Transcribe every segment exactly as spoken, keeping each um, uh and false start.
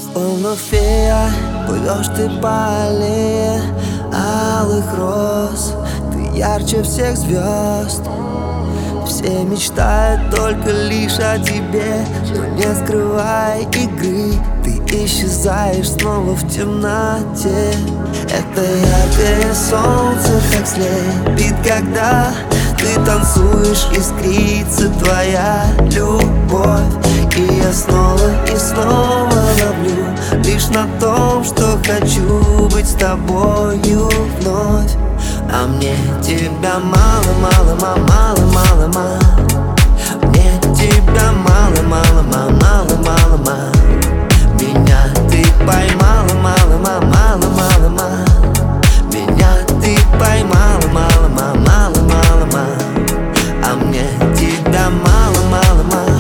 Словно фея, плывешь ты по аллее алых роз. Ты ярче всех звезд. Все мечтают только лишь о тебе, но не скрывай игры, ты исчезаешь снова в темноте. Это яркое солнце так слепит, когда ты танцуешь, искрится твоя любовь. И я снова и снова ловлю лишь на том, что хочу быть с тобою вновь. А мне тебя мало, мало, мало, мало, мало, мало. Мне тебя мало, мало, мало, мало, мало, мало. Меня ты поймала, мало, мало, мало, мало, мало. Меня ты поймала, мало, мало, мало, мало, мало. А мне тебя мало, мало, мало.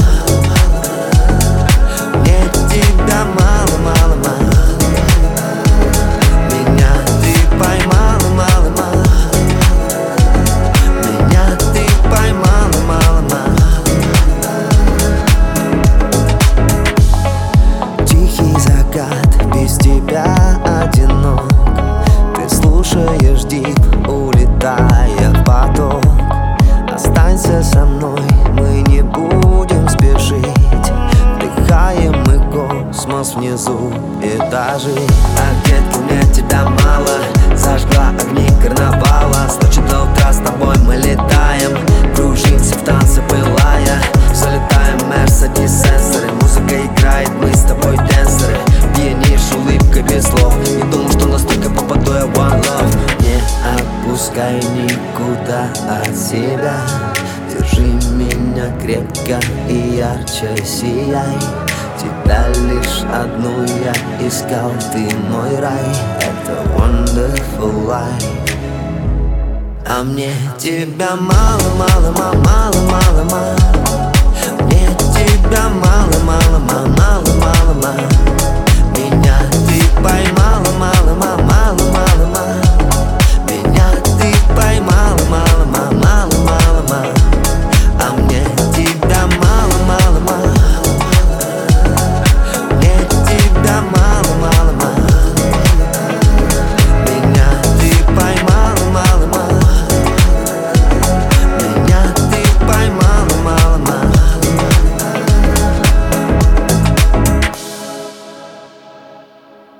Мне тебя мало, мало, мало. Меня ты поймала, мало, мало. Меня ты поймала, мало, мало. Тихий закат, без тебя одинок. Ты слушаешь дип, улетая в поток. Останься со мной, мы не будем спешить. Вдыхаем мы космос внизу этажей. А детка, мне тебя мало. Зажгла огни карнавала. С ночи до утра с тобой мы летаем. Кружимся в танце пылая. Залетаем Мерседес сенсоры. Музыка играет, мы с тобой денсеры. Пьянишь улыбкой без слов. Не думал, что настолько попаду я в one love. Не отпускай никуда от себя. Держи меня крепко и ярче сияй. Тебя лишь одну я искал, ты мой рай. Это wonderful life. А мне тебя мало, мало, мало, мало, мало,